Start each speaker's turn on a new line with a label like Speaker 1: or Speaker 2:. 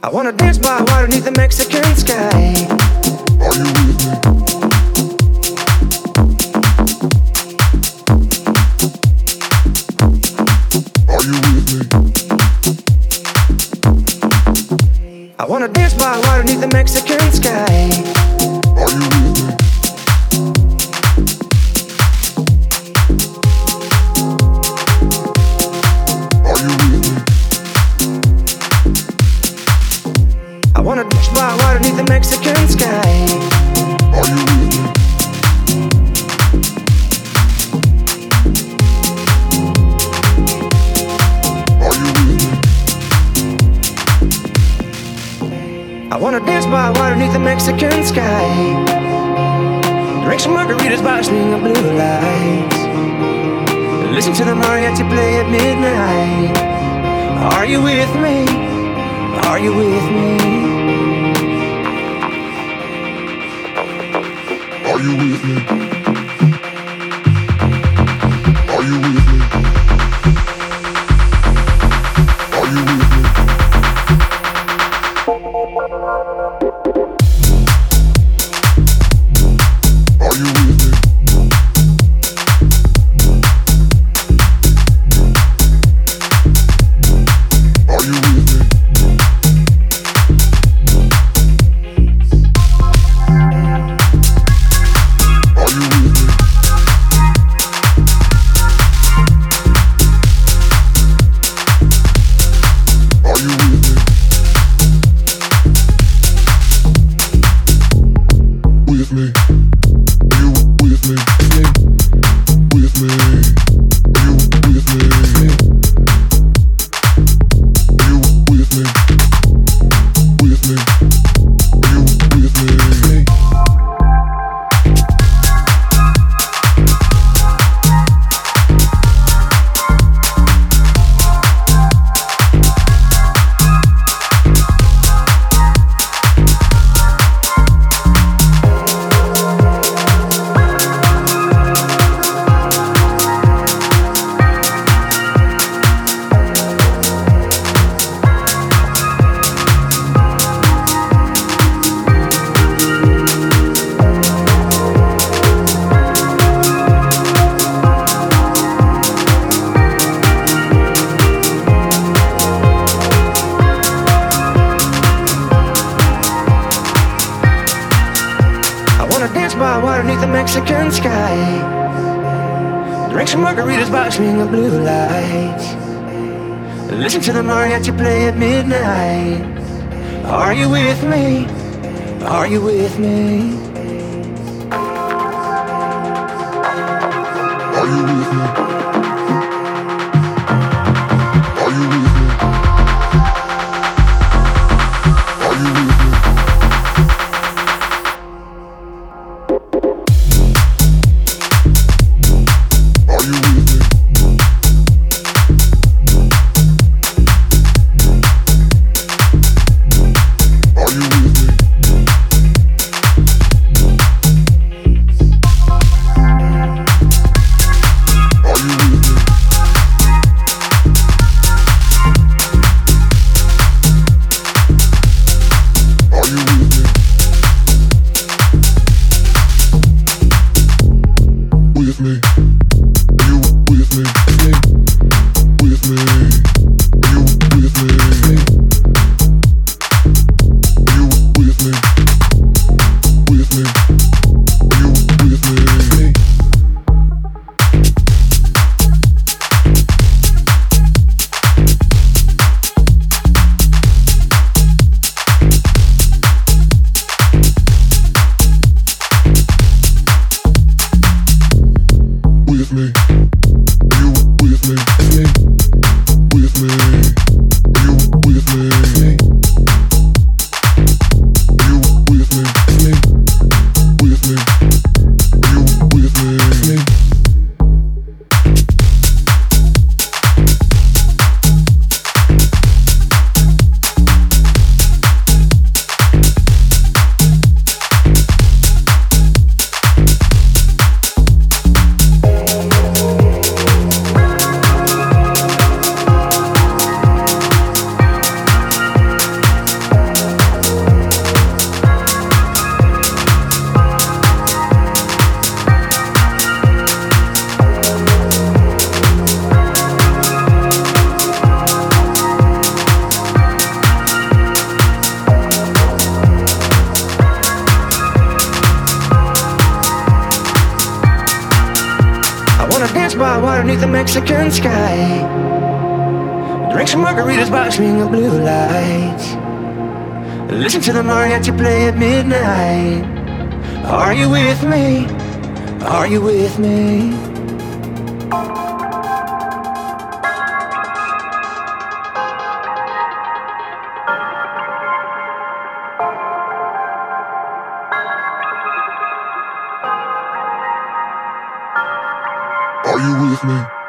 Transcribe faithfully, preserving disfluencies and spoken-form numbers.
Speaker 1: I wanna dance by water beneath the Mexican sky.
Speaker 2: Are you with me? Are you with me?
Speaker 1: I wanna dance by water beneath the Mexican sky.
Speaker 2: Are you with me? Are you with me?
Speaker 1: I wanna dance by water beneath the Mexican sky.
Speaker 2: Are you with me? Are you with me?
Speaker 1: I wanna dance by water beneath the Mexican sky. Drink some margaritas by a string of blue lights. Listen to the mariachi play at midnight. Are you with me? Are you with me?
Speaker 2: Are you with me? Are you with me? Are you with me? Are you with me? Are you with me? Are you with me? Are you with me? With me? Are you with me? With me? Are you with me? Are you with me? With me? Are you with me?
Speaker 1: I wanna dance by water beneath the Mexican sky. Drink some margaritas by a string of blue lights. Listen to the mariachi play at midnight. Are you with me? Are you with me?
Speaker 2: Are you with me? Are you with me? Are you with me? Are you with me? Are you with me? Are
Speaker 1: dance by water beneath the Mexican sky. Drink some margaritas by a string of blue lights. Listen to the mariachi play at midnight. Are you with me? Are you with me?
Speaker 2: Are you with me?